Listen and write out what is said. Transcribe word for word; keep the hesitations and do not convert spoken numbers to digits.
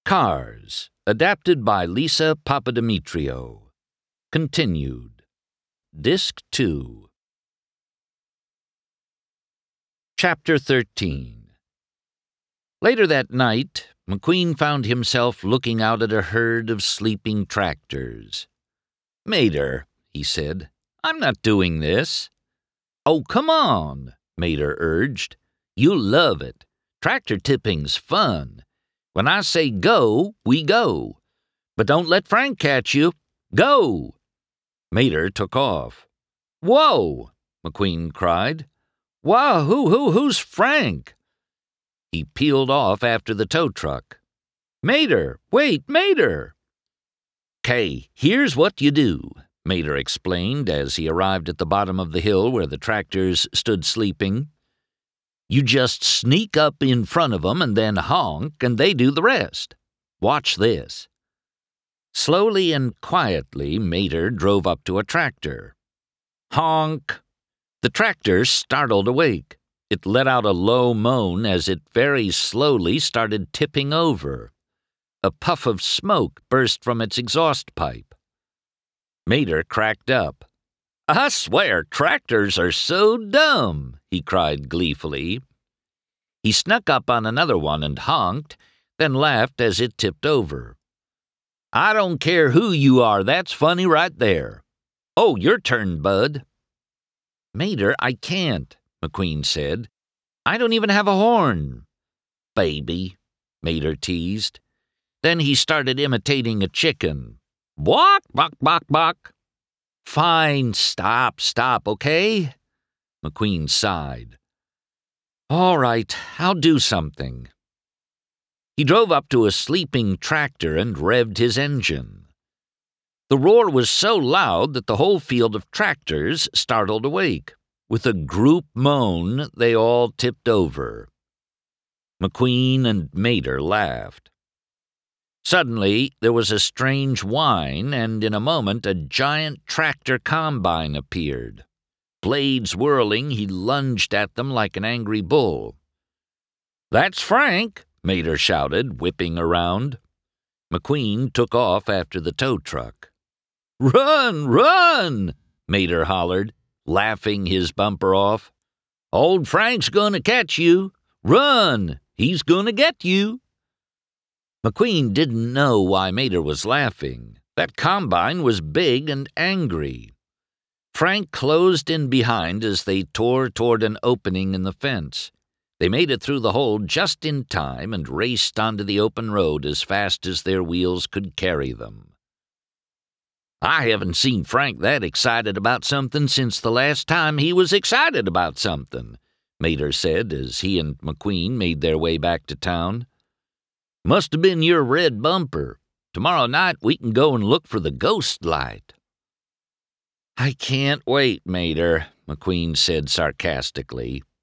Cars, adapted by Lisa Papadimitriou. Continued. Disc two. Chapter thirteen. Later that night, McQueen found himself looking out at a herd of sleeping tractors. "Mater," he said, "I'm not doing this." "Oh, come on," Mater urged. "You'll love it. Tractor tipping's fun. When I say go, we go. But don't let Frank catch you. Go!" Mater took off. "Whoa!" McQueen cried. "Wow, who, who, who's Frank?" He peeled off after the tow truck. "Mater, wait, Mater!" "'Kay, here's what you do," Mater explained as he arrived at the bottom of the hill where the tractors stood sleeping. "You just sneak up in front of 'em and then honk, and they do the rest. Watch this." Slowly and quietly, Mater drove up to a tractor. Honk! The tractor startled awake. It let out a low moan as it very slowly started tipping over. A puff of smoke burst from its exhaust pipe. Mater cracked up. "I swear, tractors are so dumb," he cried gleefully. He snuck up on another one and honked, then laughed as it tipped over. "I don't care who you are, that's funny right there. Oh, your turn, bud." "Mater, I can't," McQueen said. "I don't even have a horn." "Baby," Mater teased. Then he started imitating a chicken. "Bawk, bawk, bawk, bawk." "Fine, stop, stop, okay?" McQueen sighed. "All right, I'll do something." He drove up to a sleeping tractor and revved his engine. The roar was so loud that the whole field of tractors startled awake. With a group moan, they all tipped over. McQueen and Mater laughed. Suddenly, there was a strange whine, and in a moment a giant tractor combine appeared. Blades whirling, he lunged at them like an angry bull. "That's Frank!" Mater shouted, whipping around. McQueen took off after the tow truck. "Run, run!" Mater hollered, laughing his bumper off. "Old Frank's gonna catch you. Run! He's gonna get you." McQueen didn't know why Mater was laughing. That combine was big and angry. Frank closed in behind as they tore toward an opening in the fence. They made it through the hole just in time and raced onto the open road as fast as their wheels could carry them. "I haven't seen Frank that excited about something since the last time he was excited about something," Mater said as he and McQueen made their way back to town. "Must have been your red bumper. Tomorrow night we can go and look for the ghost light." "I can't wait, Mater," McQueen said sarcastically.